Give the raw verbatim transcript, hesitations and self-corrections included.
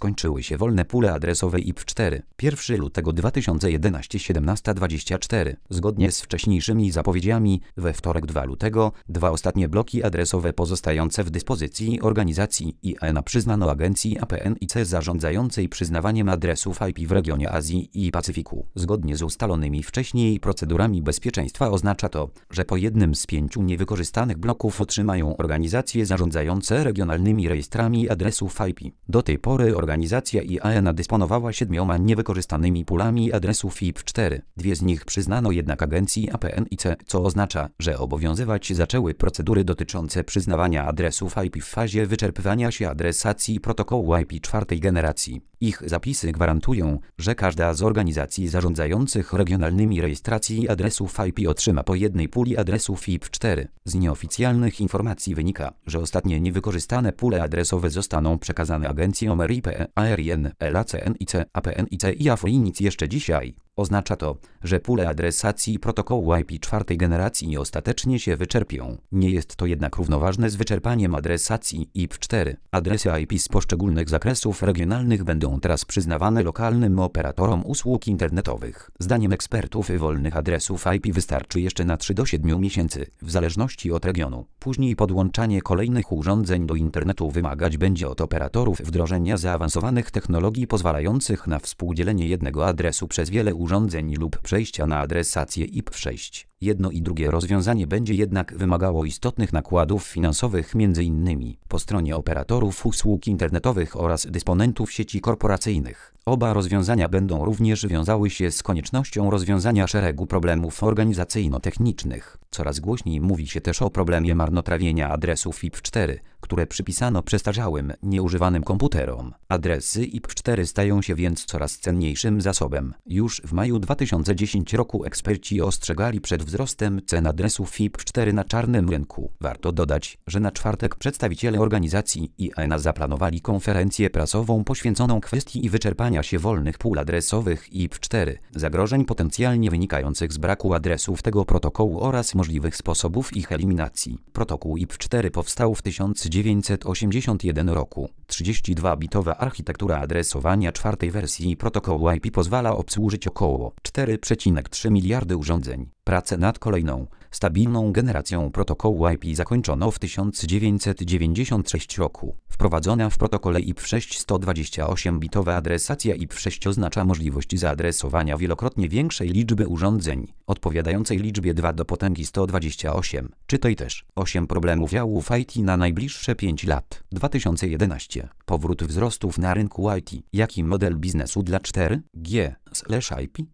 skończyły się wolne pule adresowe I P cztery. pierwszego lutego dwa tysiące jedenastego siedemnasta dwadzieścia cztery. Zgodnie z wcześniejszymi zapowiedziami, we wtorek drugiego lutego, dwa ostatnie bloki adresowe pozostające w dyspozycji organizacji I A N A przyznano agencji A P N I C zarządzającej przyznawaniem adresów I P w regionie Azji i Pacyfiku. Zgodnie z ustalonymi wcześniej procedurami bezpieczeństwa oznacza to, że po jednym z pięciu niewykorzystanych bloków otrzymają organizacje zarządzające regionalnymi rejestrami adresów I P. Do tej pory organizacja I A N A dysponowała siedmioma niewykorzystanymi pulami adresów I P cztery. Dwie z nich przyznano jednak agencji A P N I C, co oznacza, że obowiązywać zaczęły procedury dotyczące przyznawania adresów I P w fazie wyczerpywania się adresacji protokołu I P czwartej generacji. Ich zapisy gwarantują, że każda z organizacji zarządzających regionalnymi rejestracji adresów I P otrzyma po jednej puli adresów I P cztery. Z nieoficjalnych informacji wynika, że ostatnie niewykorzystane pule adresowe zostaną przekazane agencjom R I P, A R I N, L A C N I C, A P N I C i A F O I N I C jeszcze dzisiaj. Oznacza to, że pule adresacji protokołu I P czwartej generacji ostatecznie się wyczerpią. Nie jest to jednak równoważne z wyczerpaniem adresacji I P cztery. Adresy I P z poszczególnych zakresów regionalnych będą teraz przyznawane lokalnym operatorom usług internetowych. Zdaniem ekspertów wolnych adresów I P wystarczy jeszcze na trzy do siedmiu miesięcy, w zależności od regionu. Później podłączanie kolejnych urządzeń do internetu wymagać będzie od operatorów wdrożenia zaawansowanych technologii pozwalających na współdzielenie jednego adresu przez wiele urządzeń lub przejścia na adresację I P sześć. Jedno i drugie rozwiązanie będzie jednak wymagało istotnych nakładów finansowych m.in. po stronie operatorów usług internetowych oraz dysponentów sieci korporacyjnych. Oba rozwiązania będą również wiązały się z koniecznością rozwiązania szeregu problemów organizacyjno-technicznych. Coraz głośniej mówi się też o problemie marnotrawienia adresów I P cztery, które przypisano przestarzałym, nieużywanym komputerom. Adresy I P cztery stają się więc coraz cenniejszym zasobem. Już w maju dwa tysiące dziesiątego roku eksperci ostrzegali przed wzrostem cen adresów I P cztery na czarnym rynku. Warto dodać, że na czwartek przedstawiciele organizacji I A N A zaplanowali konferencję prasową poświęconą kwestii wyczerpania się wolnych pól adresowych I P cztery, zagrożeń potencjalnie wynikających z braku adresów tego protokołu oraz możliwych sposobów ich eliminacji. Protokół I P cztery powstał w tysiąc dziewięćset osiemdziesiątym pierwszym roku. trzydziestodwubitowa architektura adresowania czwartej wersji protokołu I P pozwala obsłużyć około cztery przecinek trzy miliardy urządzeń. Pracę nad kolejną, stabilną generacją protokołu I P zakończono w tysiąc dziewięćset dziewięćdziesiątym trzecim roku. Wprowadzona w protokole I P sześć sto dwadzieścia osiem bitowa adresacja I P sześć oznacza możliwość zaadresowania wielokrotnie większej liczby urządzeń, odpowiadającej liczbie dwa do potęgi sto dwadzieścia osiem. Czytaj też osiem problemów działów I T na najbliższe pięć lat. dwa tysiące jedenasty. Powrót wzrostów na rynku I T. Jaki model biznesu dla cztery G I P?